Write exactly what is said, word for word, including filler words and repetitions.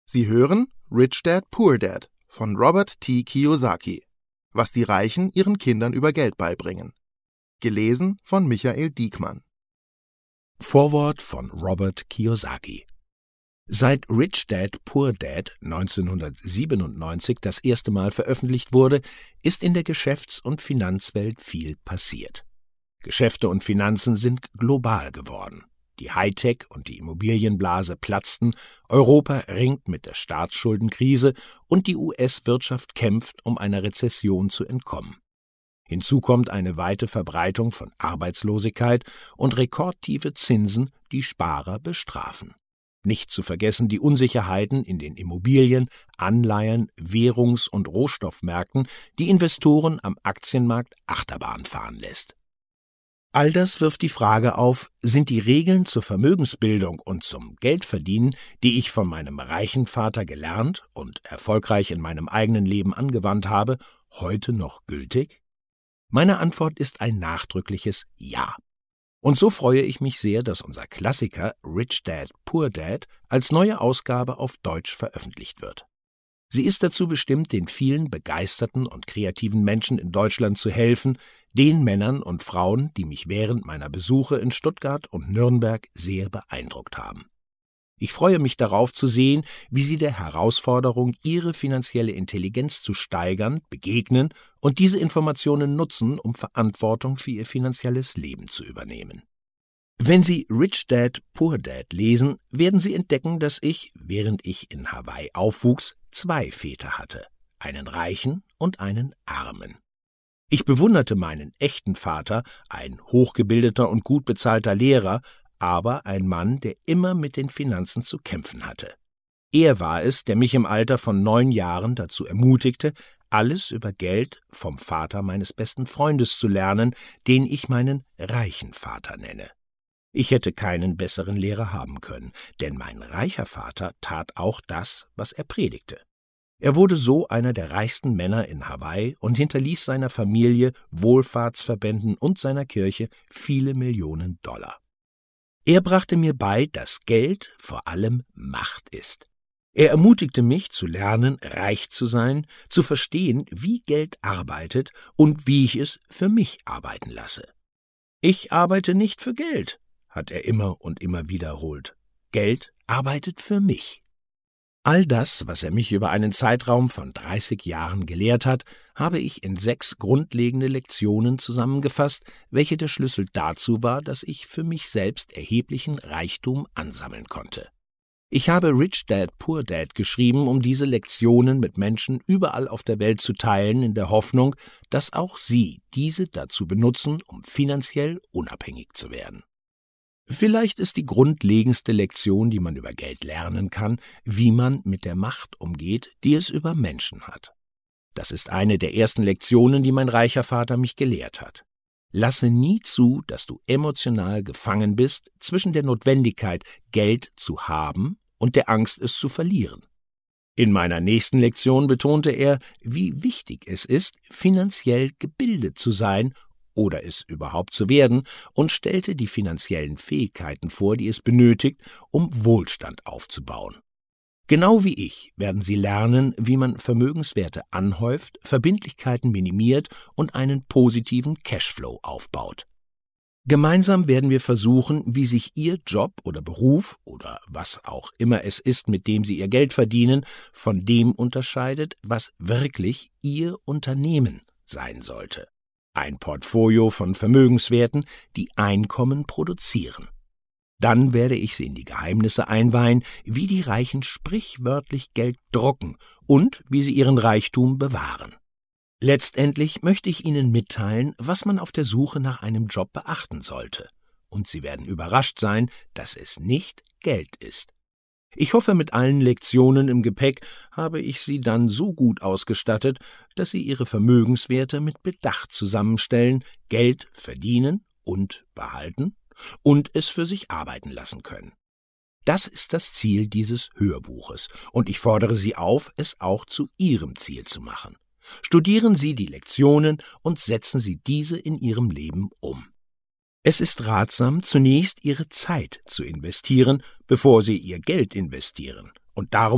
Sie hören Rich Dad, Poor Dad von Robert T. Kiyosaki. Was die Reichen ihren Kindern über Geld beibringen. Gelesen von Michael Diekmann. Vorwort von Robert Kiyosaki. Seit Rich Dad, Poor Dad neunzehnhundertsiebenundneunzig das erste Mal veröffentlicht wurde, ist in der Geschäfts- und Finanzwelt viel passiert. Geschäfte und Finanzen sind global geworden. Die Hightech- und die Immobilienblase platzten, Europa ringt mit der Staatsschuldenkrise und die U S-Wirtschaft kämpft, um einer Rezession zu entkommen. Hinzu kommt eine weite Verbreitung von Arbeitslosigkeit und rekordtiefe Zinsen, die Sparer bestrafen. Nicht zu vergessen die Unsicherheiten in den Immobilien-, Anleihen-, Währungs- und Rohstoffmärkten, die Investoren am Aktienmarkt Achterbahn fahren lässt. All das wirft die Frage auf, sind die Regeln zur Vermögensbildung und zum Geldverdienen, die ich von meinem reichen Vater gelernt und erfolgreich in meinem eigenen Leben angewandt habe, heute noch gültig? Meine Antwort ist ein nachdrückliches Ja. Und so freue ich mich sehr, dass unser Klassiker Rich Dad, Poor Dad als neue Ausgabe auf Deutsch veröffentlicht wird. Sie ist dazu bestimmt, den vielen begeisterten und kreativen Menschen in Deutschland zu helfen, den Männern und Frauen, die mich während meiner Besuche in Stuttgart und Nürnberg sehr beeindruckt haben. Ich freue mich darauf zu sehen, wie sie der Herausforderung, ihre finanzielle Intelligenz zu steigern, begegnen und diese Informationen nutzen, um Verantwortung für ihr finanzielles Leben zu übernehmen. Wenn Sie Rich Dad, Poor Dad lesen, werden Sie entdecken, dass ich, während ich in Hawaii aufwuchs, zwei Väter hatte, einen reichen und einen armen. Ich bewunderte meinen echten Vater, ein hochgebildeter und gut bezahlter Lehrer, aber ein Mann, der immer mit den Finanzen zu kämpfen hatte. Er war es, der mich im Alter von neun Jahren dazu ermutigte, alles über Geld vom Vater meines besten Freundes zu lernen, den ich meinen reichen Vater nenne. Ich hätte keinen besseren Lehrer haben können, denn mein reicher Vater tat auch das, was er predigte. Er wurde so einer der reichsten Männer in Hawaii und hinterließ seiner Familie, Wohlfahrtsverbänden und seiner Kirche viele Millionen Dollar. Er brachte mir bei, dass Geld vor allem Macht ist. Er ermutigte mich zu lernen, reich zu sein, zu verstehen, wie Geld arbeitet und wie ich es für mich arbeiten lasse. Ich arbeite nicht für Geld, hat er immer und immer wiederholt. Geld arbeitet für mich. All das, was er mich über einen Zeitraum von dreißig Jahren gelehrt hat, habe ich in sechs grundlegende Lektionen zusammengefasst, welche der Schlüssel dazu war, dass ich für mich selbst erheblichen Reichtum ansammeln konnte. Ich habe Rich Dad, Poor Dad geschrieben, um diese Lektionen mit Menschen überall auf der Welt zu teilen, in der Hoffnung, dass auch sie diese dazu benutzen, um finanziell unabhängig zu werden. Vielleicht ist die grundlegendste Lektion, die man über Geld lernen kann, wie man mit der Macht umgeht, die es über Menschen hat. Das ist eine der ersten Lektionen, die mein reicher Vater mich gelehrt hat. Lasse nie zu, dass du emotional gefangen bist zwischen der Notwendigkeit, Geld zu haben und der Angst, es zu verlieren. In meiner nächsten Lektion betonte er, wie wichtig es ist, finanziell gebildet zu sein oder es überhaupt zu werden, und stellte die finanziellen Fähigkeiten vor, die es benötigt, um Wohlstand aufzubauen. Genau wie ich werden Sie lernen, wie man Vermögenswerte anhäuft, Verbindlichkeiten minimiert und einen positiven Cashflow aufbaut. Gemeinsam werden wir versuchen, wie sich Ihr Job oder Beruf oder was auch immer es ist, mit dem Sie Ihr Geld verdienen, von dem unterscheidet, was wirklich Ihr Unternehmen sein sollte. Ein Portfolio von Vermögenswerten, die Einkommen produzieren. Dann werde ich Sie in die Geheimnisse einweihen, wie die Reichen sprichwörtlich Geld drucken und wie sie ihren Reichtum bewahren. Letztendlich möchte ich Ihnen mitteilen, was man auf der Suche nach einem Job beachten sollte. Und Sie werden überrascht sein, dass es nicht Geld ist. Ich hoffe, mit allen Lektionen im Gepäck habe ich Sie dann so gut ausgestattet, dass Sie Ihre Vermögenswerte mit Bedacht zusammenstellen, Geld verdienen und behalten und es für sich arbeiten lassen können. Das ist das Ziel dieses Hörbuches, und ich fordere Sie auf, es auch zu Ihrem Ziel zu machen. Studieren Sie die Lektionen und setzen Sie diese in Ihrem Leben um. Es ist ratsam, zunächst Ihre Zeit zu investieren, bevor Sie Ihr Geld investieren, und darum